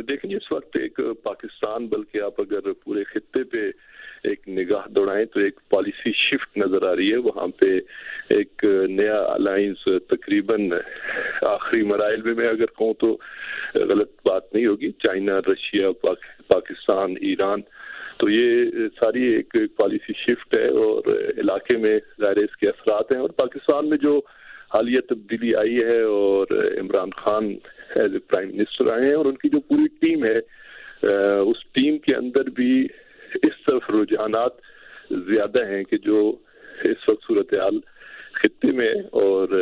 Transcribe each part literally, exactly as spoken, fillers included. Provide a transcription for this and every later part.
دیکھیں اس وقت ایک پاکستان بلکہ آپ اگر پورے خطے پہ ایک نگاہ دوڑائیں تو ایک پالیسی شفٹ نظر آ رہی ہے. وہاں پہ ایک نیا الائنس تقریباً آخری مراحل میں میں اگر کہوں تو غلط بات نہیں ہوگی، چائنا، رشیا، پاکستان، ایران، تو یہ ساری ایک پالیسی شفٹ ہے اور علاقے میں ظاہر اس کے اثرات ہیں. اور پاکستان میں جو حالیہ تبدیلی آئی ہے اور Imran Khan as a prime minister آئے ہیں اور ان کی جو پوری ٹیم ہے، اس ٹیم کے اندر بھی اس طرف رجحانات زیادہ ہیں کہ جو اس وقت صورتحال خطے میں اور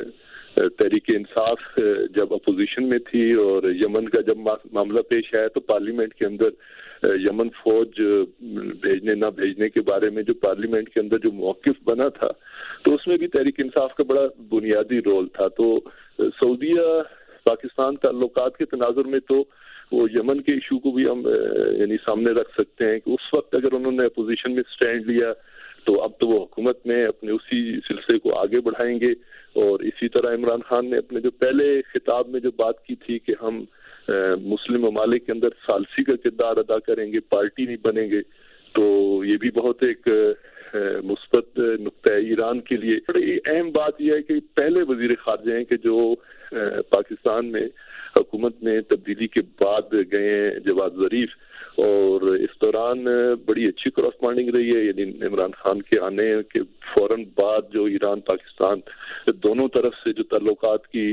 تحریک انصاف جب اپوزیشن میں تھی اور یمن کا جب معاملہ پیش آیا تو پارلیمنٹ کے اندر یمن فوج بھیجنے نہ بھیجنے کے بارے میں جو پارلیمنٹ کے اندر جو موقف بنا تھا تو اس میں بھی تحریک انصاف کا بڑا بنیادی رول تھا. تو سعودیہ پاکستان تعلقات کے تناظر میں تو وہ یمن کے ایشو کو بھی ہم یعنی سامنے رکھ سکتے ہیں کہ اس وقت اگر انہوں نے اپوزیشن میں سٹینڈ لیا تو اب تو وہ حکومت میں اپنے اسی سلسلے کو آگے بڑھائیں گے. اور اسی طرح عمران خان نے اپنے جو پہلے خطاب میں جو بات کی تھی کہ ہم مسلم ممالک کے اندر ثالثی کا کردار ادا کریں گے، پارٹی نہیں بنیں گے، تو یہ بھی بہت ایک مثبت نقطہ ہے ایران کے لیے. بڑی اہم بات یہ ہے کہ پہلے وزیر خارجہ ہیں کہ جو پاکستان میں حکومت میں تبدیلی کے بعد گئے ہیں، جواد ظریف، اور اس دوران بڑی اچھی کراسپونڈنگ رہی ہے. یعنی عمران خان کے آنے کے فوراً بعد جو ایران پاکستان دونوں طرف سے جو تعلقات کی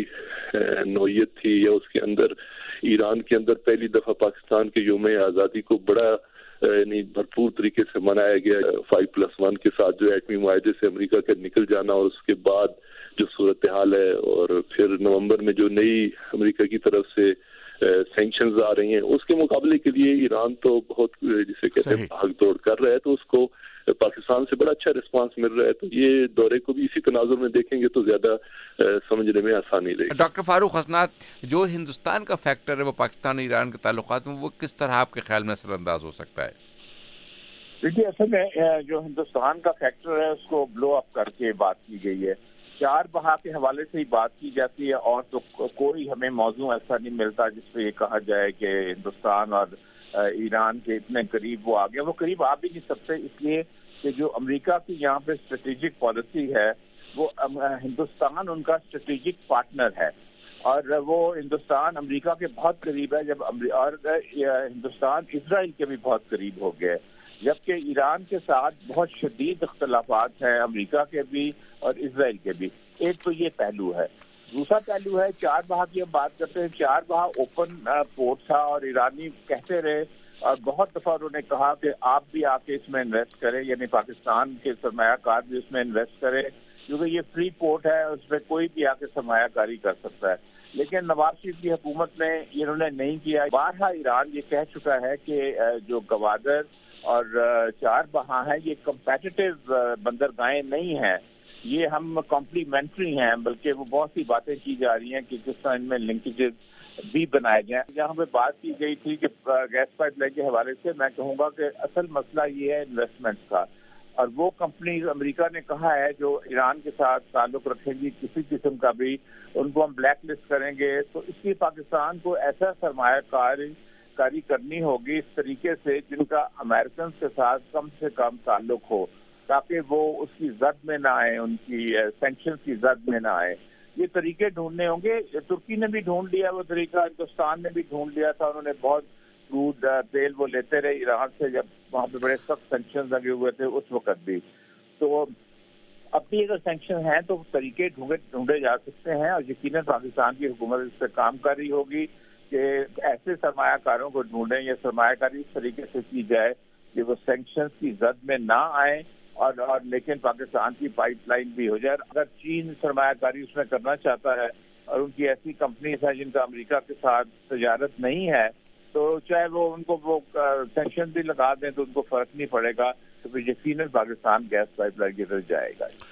نوعیت تھی یا اس کے اندر ایران کے اندر پہلی دفعہ پاکستان کے یوم آزادی کو بڑا یعنی بھرپور طریقے سے منایا گیا، فائیو پلس ون کے ساتھ جو ایٹمی معاہدے سے امریکہ کا نکل جانا اور اس کے بعد جو صورتحال ہے، اور پھر نومبر میں جو نئی امریکہ کی طرف سے سینکشنز آ رہی ہیں، اس کے مقابلے کے لیے ایران تو بہت جسے کہتے ہیں بھاگ دوڑ کر رہا ہے، تو اس کو پاکستان سے بڑا اچھا رسپانس مل رہا ہے. تو یہ دورے کو بھی اسی تناظر میں دیکھیں گے تو زیادہ سمجھنے میں آسانی رہے گی. ڈاکٹر فاروق حسنات، جو ہندوستان کا فیکٹر ہے وہ پاکستان اور ایران کے تعلقات میں، وہ کس طرح آپ کے خیال میں اثر انداز ہو سکتا ہے؟ دیکھیے، اصل میں جو ہندوستان کا فیکٹر ہے اس کو بلو اپ کر کے بات کی گئی ہے. چار بہا کے حوالے سے ہی بات کی جاتی ہے اور تو کوئی ہمیں موضوع ایسا نہیں ملتا جس پہ یہ کہا جائے کہ ہندوستان اور ایران کے اتنے قریب وہ آ گئے. وہ قریب آ بھی نہیں سکتے اس لیے کہ جو امریکہ کی یہاں پہ اسٹریٹجک پالیسی ہے وہ ہندوستان ان کا اسٹریٹجک پارٹنر ہے اور وہ ہندوستان امریکہ کے بہت قریب ہے. جب اور ہندوستان اسرائیل کے بھی بہت قریب ہو گئے، جبکہ ایران کے ساتھ بہت شدید اختلافات ہیں، امریکہ کے بھی اور اسرائیل کے بھی. ایک تو یہ پہلو ہے. دوسرا پہلو ہے چار بہا کی ہم بات کرتے ہیں. چار بہا اوپن پورٹ تھا اور ایرانی کہتے رہے اور بہت دفعہ انہوں نے کہا کہ آپ بھی آ کے اس میں انویسٹ کریں، یعنی پاکستان کے سرمایہ کار بھی اس میں انویسٹ کرے، کیونکہ یہ فری پورٹ ہے، اس میں کوئی بھی آ کے سرمایہ کاری کر سکتا ہے. لیکن نواز شریف کی حکومت نے انہوں نے نہیں کیا. بارہا ایران یہ کہہ چکا ہے کہ جو گوادر اور چار بہا ہیں یہ کمپیٹیٹو بندرگاہیں نہیں ہیں، یہ ہم کمپلیمنٹری ہیں، بلکہ وہ بہت سی باتیں کی جا رہی ہیں کہ کس طرح ان میں لنکیجز بھی بنائے گئے ہیں. جہاں پہ بات کی گئی تھی کہ گیس پائپ لائن کے حوالے سے، میں کہوں گا کہ اصل مسئلہ یہ ہے انویسٹمنٹ کا، اور وہ کمپنیز امریکہ نے کہا ہے جو ایران کے ساتھ تعلق رکھیں گی کسی قسم کا بھی، ان کو ہم بلیک لسٹ کریں گے. تو اس لیے پاکستان کو ایسا سرمایہ کاری کاری کرنی ہوگی اس طریقے سے جن کا امریکنز کے ساتھ کم سے کم تعلق ہو، تاکہ وہ اس کی زد میں نہ آئے، ان کی سینکشنز کی زد میں نہ آئے. یہ طریقے ڈھونڈنے ہوں گے. ترکی نے بھی ڈھونڈ لیا وہ طریقہ، ہندوستان نے بھی ڈھونڈ لیا تھا. انہوں نے بہت کروڈ تیل وہ لیتے رہے ایران سے جب وہاں پہ بڑے سخت سینکشن لگے ہوئے تھے اس وقت بھی. تو اب بھی اگر سینکشن ہیں تو طریقے ڈھونڈے ڈھونڈے جا سکتے ہیں، اور یقیناً پاکستان کی حکومت اس پہ کام کر رہی ہوگی کہ ایسے سرمایہ کاروں کو ڈھونڈیں یا سرمایہ کاری اس طریقے سے کی جائے کہ وہ سینکشنز کی زد میں نہ آئیں اور اور لیکن پاکستان کی پائپ لائن بھی ہو جائے. اگر چین سرمایہ کاری اس میں کرنا چاہتا ہے اور ان کی ایسی کمپنیز ہیں جن کا امریکہ کے ساتھ تجارت نہیں ہے، تو چاہے وہ ان کو وہ سینکشن بھی لگا دیں تو ان کو فرق نہیں پڑے گا. تو پھر یقیناً پاکستان گیس پائپ لائن کی طرف جائے گا.